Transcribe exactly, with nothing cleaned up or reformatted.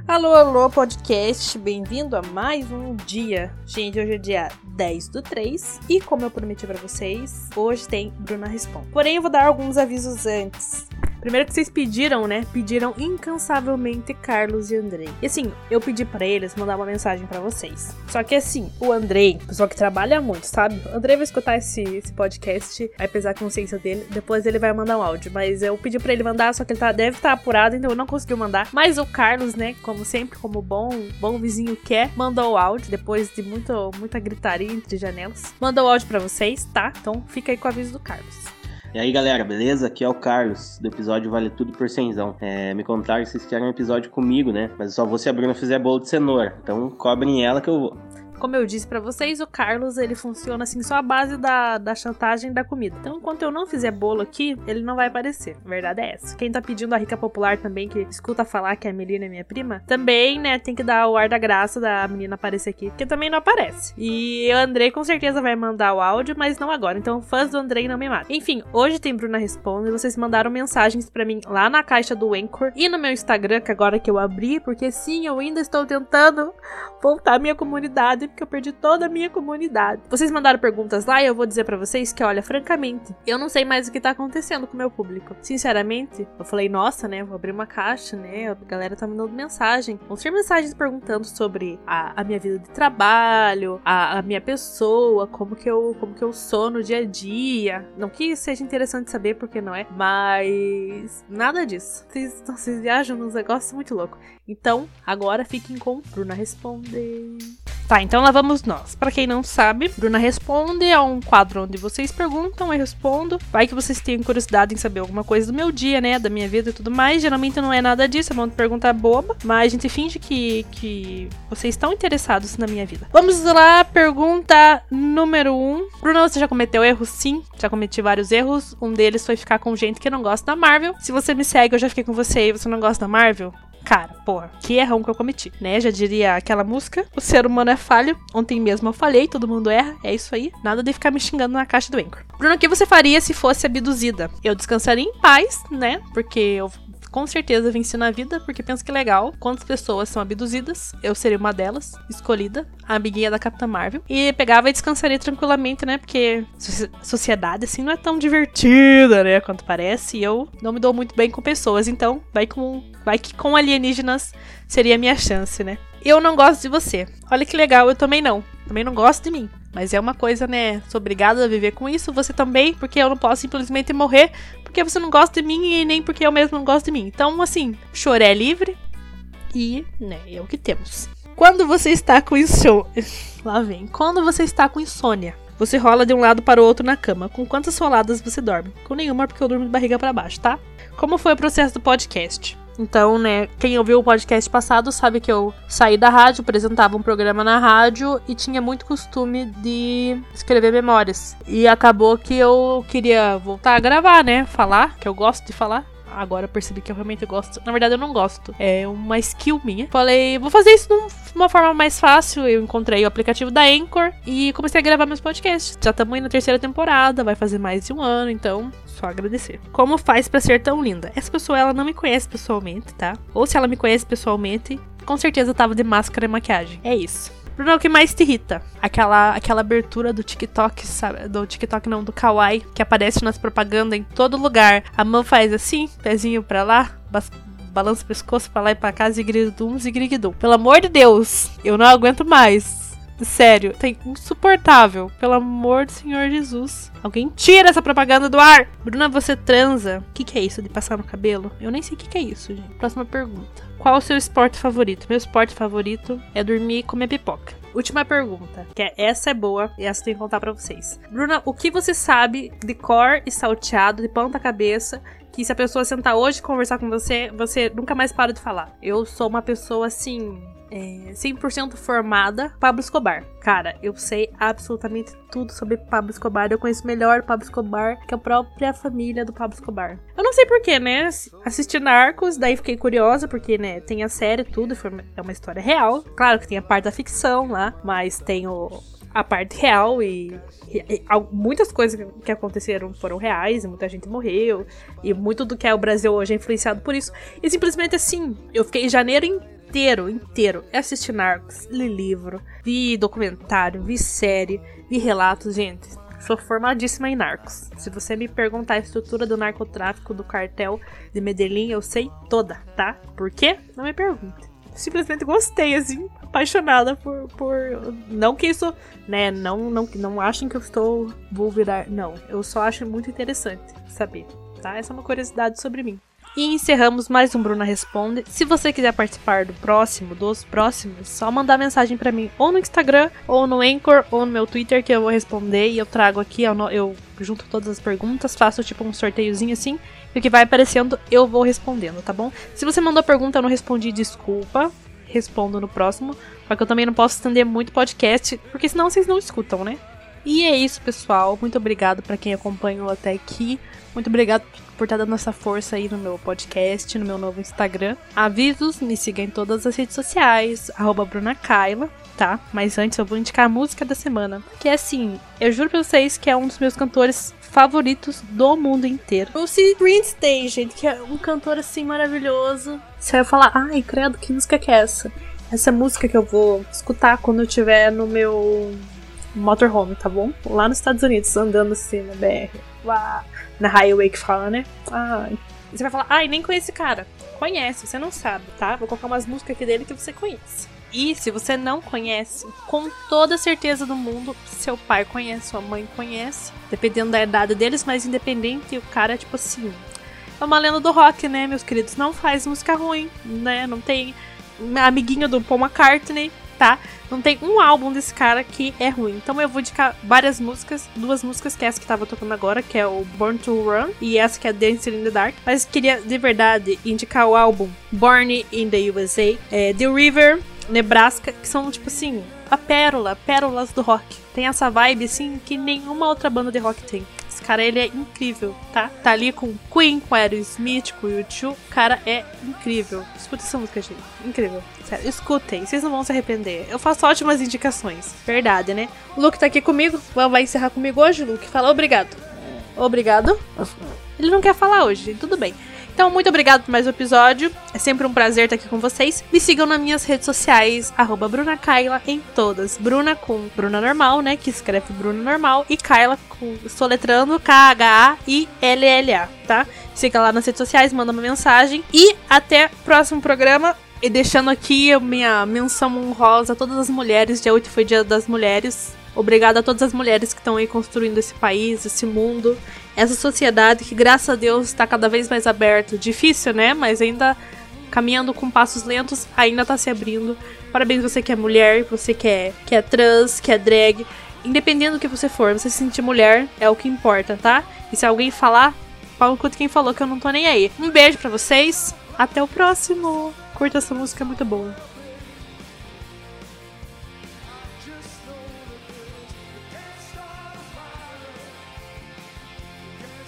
Alô, alô, podcast, bem-vindo a mais um dia. Gente, hoje é dia dez do três e como eu prometi pra vocês, hoje tem Bruna Responde. Porém, eu vou dar alguns avisos antes. Primeiro que vocês pediram, né? Pediram incansavelmente Carlos e Andrei. E assim, eu pedi pra eles mandar uma mensagem pra vocês. Só que assim, o Andrei, pessoa que trabalha muito, sabe? O Andrei vai escutar esse, esse podcast, vai pesar a consciência dele, depois ele vai mandar um áudio. Mas eu pedi pra ele mandar, só que ele tá, deve estar apurado, então não conseguiu mandar. Mas o Carlos, né, como sempre, como bom, bom vizinho que é, mandou o áudio, depois de muito, muita gritaria entre janelas. Mandou o áudio pra vocês, tá? Então fica aí com o aviso do Carlos. E aí galera, beleza? Aqui é o Carlos, do episódio Vale Tudo por Cenzão. É, me contaram que vocês querem um episódio comigo, né? Mas só vou se a Bruna fizer bolo de cenoura. Então cobrem ela que eu vou. Como eu disse pra vocês, o Carlos, ele funciona assim só a base da, da chantagem da comida. Então, enquanto eu não fizer bolo aqui, ele não vai aparecer. A verdade é essa. Quem tá pedindo a Rica Popular também, que escuta falar que a Melina é minha prima, também, né, tem que dar o ar da graça da menina aparecer aqui, porque também não aparece. E o Andrei com certeza vai mandar o áudio, mas não agora. Então, fãs do Andrei não me matam. Enfim, hoje tem Bruna Responde. Vocês mandaram mensagens pra mim lá na caixa do Anchor e no meu Instagram, que agora que eu abri, porque sim, eu ainda estou tentando voltar à minha comunidade, porque eu perdi toda a minha comunidade. Vocês mandaram perguntas lá e eu vou dizer pra vocês que, olha, francamente, eu não sei mais o que tá acontecendo com o meu público. Sinceramente, eu falei, nossa, né, vou abrir uma caixa, né, a galera tá mandando mensagem. Vão ser mensagens perguntando sobre a, a minha vida de trabalho, a, a minha pessoa, como que, eu, como que eu sou no dia a dia. Não que seja interessante saber, porque não é, mas nada disso. Vocês, vocês viajam nos negócios muito loucos. Então, agora fiquem com Bruna Responde. Tá, então lá vamos nós. Pra quem não sabe, Bruna Responde é um quadro onde vocês perguntam, eu respondo. Vai que vocês tenham curiosidade em saber alguma coisa do meu dia, né, da minha vida e tudo mais. Geralmente não é nada disso, é uma pergunta boba, mas a gente finge que, que vocês estão interessados na minha vida. Vamos lá, pergunta número um. Bruna, você já cometeu erros? Sim, já cometi vários erros. Um deles foi ficar com gente que não gosta da Marvel. Se você me segue, eu já fiquei com você e você não gosta da Marvel? Cara, porra, que errão que eu cometi, né? Já diria aquela música, o ser humano é falho. Ontem mesmo eu falei, todo mundo erra, é isso aí. Nada de ficar me xingando na caixa do Anchor. Bruno, o que você faria se fosse abduzida? Eu descansaria em paz, né? Porque eu com certeza venci na vida, porque penso que legal. Quantas pessoas são abduzidas? Eu seria uma delas, escolhida, a amiguinha da Capitã Marvel. E pegava e descansaria tranquilamente, né? Porque a sociedade, assim, não é tão divertida, né? Quanto parece. E eu não me dou muito bem com pessoas, então vai, com, vai que com alienígenas seria a minha chance, né? Eu não gosto de você. Olha que legal, eu também não. Também não gosto de mim. Mas é uma coisa, né? Sou obrigada a viver com isso. Você também, porque eu não posso simplesmente morrer porque você não gosta de mim e nem porque eu mesmo não gosto de mim. Então, assim, choré livre e, né, é o que temos. Quando você está com insônia... Lá vem. Quando você está com insônia, você rola de um lado para o outro na cama. Com quantas roladas você dorme? Com nenhuma, porque eu durmo de barriga para baixo, tá? Como foi o processo do podcast? Então, né, quem ouviu o podcast passado sabe que eu saí da rádio, apresentava um programa na rádio e tinha muito costume de escrever memórias. E acabou que eu queria voltar a gravar, né, falar, que eu gosto de falar. Agora eu percebi que eu realmente gosto. Na verdade, eu não gosto. É uma skill minha. Falei, vou fazer isso de uma forma mais fácil. Eu encontrei o aplicativo da Anchor e comecei a gravar meus podcasts. Já estamos aí na terceira temporada, vai fazer mais de um ano, então só agradecer. Como faz pra ser tão linda? Essa pessoa, ela não me conhece pessoalmente, tá? Ou se ela me conhece pessoalmente, com certeza eu tava de máscara e maquiagem. É isso. Bruno, o que mais te irrita? Aquela, aquela abertura do TikTok, sabe? Do TikTok não, do Kawaii, que aparece nas propagandas em todo lugar. A mão faz assim, pezinho pra lá, bas- balança o pescoço pra lá e pra cá, zigrigdum, zigrigdum. Pelo amor de Deus, eu não aguento mais. Sério, tá insuportável. Pelo amor do Senhor Jesus. Alguém tira essa propaganda do ar. Bruna, você transa? O que, que é isso de passar no cabelo? Eu nem sei o que, que é isso, gente. Próxima pergunta. Qual o seu esporte favorito? Meu esporte favorito é dormir e comer pipoca. Última pergunta, que é, essa é boa e essa eu tenho que contar pra vocês. Bruna, o que você sabe de cor e salteado, de ponta cabeça, que se a pessoa sentar hoje e conversar com você, você nunca mais para de falar? Eu sou uma pessoa, assim, é, cem por cento formada. Pablo Escobar. Cara, eu sei absolutamente tudo sobre Pablo Escobar. Eu conheço melhor Pablo Escobar que a própria família do Pablo Escobar. Eu não sei porquê, né? Assisti Narcos, daí fiquei curiosa, porque, né, tem a série, tudo, é uma história real. Claro que tem a parte da ficção lá, mas tem o... a parte real e, e, e muitas coisas que aconteceram foram reais, e muita gente morreu, e muito do que é o Brasil hoje é influenciado por isso. E simplesmente assim, eu fiquei janeiro inteiro inteiro, inteiro, é assistir Narcos, li livro, vi documentário, vi série, vi relatos, gente. Sou formadíssima em Narcos. Se você me perguntar a estrutura do narcotráfico do cartel de Medellín, eu sei toda, tá? Por quê? Não me pergunte. Simplesmente gostei, assim, apaixonada por, por... Não que isso, né, não, não, não achem que eu estou... Vou virar... Não, eu só acho muito interessante saber, tá? Essa é uma curiosidade sobre mim. E encerramos mais um Bruna Responde. Se você quiser participar do próximo, dos próximos, só mandar mensagem pra mim ou no Instagram, ou no Anchor, ou no meu Twitter, que eu vou responder e eu trago aqui, eu, eu junto todas as perguntas, faço tipo um sorteiozinho assim, e o que vai aparecendo eu vou respondendo, tá bom? Se você mandou pergunta e eu não respondi, desculpa, respondo no próximo, porque eu também não posso estender muito podcast, porque senão vocês não escutam, né? E é isso, pessoal. Muito obrigado pra quem acompanhou até aqui. Muito obrigado por estar dando essa força aí no meu podcast, no meu novo Instagram. Avisos, me siga em todas as redes sociais, arroba Bruna Kaila, tá? Mas antes eu vou indicar a música da semana, que é assim, eu juro pra vocês que é um dos meus cantores favoritos do mundo inteiro. O Bruce Day, gente, que é um cantor assim maravilhoso. Você vai falar, ai, credo, que música que é essa? Essa música que eu vou escutar quando eu estiver no meu motorhome, tá bom? Lá nos Estados Unidos, andando assim na B R. Uau. Na highway que fala, né? Ai. Você vai falar, ai, nem conhece esse cara. Conhece, você não sabe, tá? Vou colocar umas músicas aqui dele que você conhece. E se você não conhece, com toda certeza do mundo, seu pai conhece, sua mãe conhece, dependendo da idade deles, mas independente, o cara é tipo assim. É uma lenda do rock, né, meus queridos? Não faz música ruim, né? Não tem amiguinho do Paul McCartney, tá? Não tem um álbum desse cara que é ruim. Então eu vou indicar várias músicas. Duas músicas, que é essa que tava tocando agora, que é o Born to Run, e essa que é Dancing in the Dark. Mas queria, de verdade, indicar o álbum Born in the U S A, é, The River, Nebraska, que são, tipo assim, a pérola, pérolas do rock. Tem essa vibe, assim, que nenhuma outra banda de rock tem. Esse cara, ele é incrível, tá? Tá ali com Queen, com Aerosmith, com U dois. O cara é incrível. Escuta essa música, gente. Incrível. Sério, escutem. Vocês não vão se arrepender. Eu faço ótimas indicações. Verdade, né? O Luke tá aqui comigo. Vai encerrar comigo hoje, Luke? Fala obrigado. Obrigado. Ele não quer falar hoje, gente. Tudo bem. Então, muito obrigado por mais um episódio. É sempre um prazer estar aqui com vocês. Me sigam nas minhas redes sociais, arroba Bruna Kaila, em todas. Bruna com Bruna normal, né? Que escreve Bruna normal. E Kaila com, soletrando K H A I L L A, tá? Siga lá nas redes sociais, manda uma mensagem. E até o próximo programa. E deixando aqui a minha menção honrosa a todas as mulheres. Dia oito foi Dia das Mulheres. Obrigada a todas as mulheres que estão aí construindo esse país, esse mundo, essa sociedade que, graças a Deus, está cada vez mais aberto. Difícil, né? Mas ainda caminhando com passos lentos, ainda está se abrindo. Parabéns você que é mulher, você que é, que é trans, que é drag. Independente do que você for, você se sentir mulher é o que importa, tá? E se alguém falar, fala com quem falou que eu não tô nem aí. Um beijo pra vocês, até o próximo. Curta essa música, é muito boa.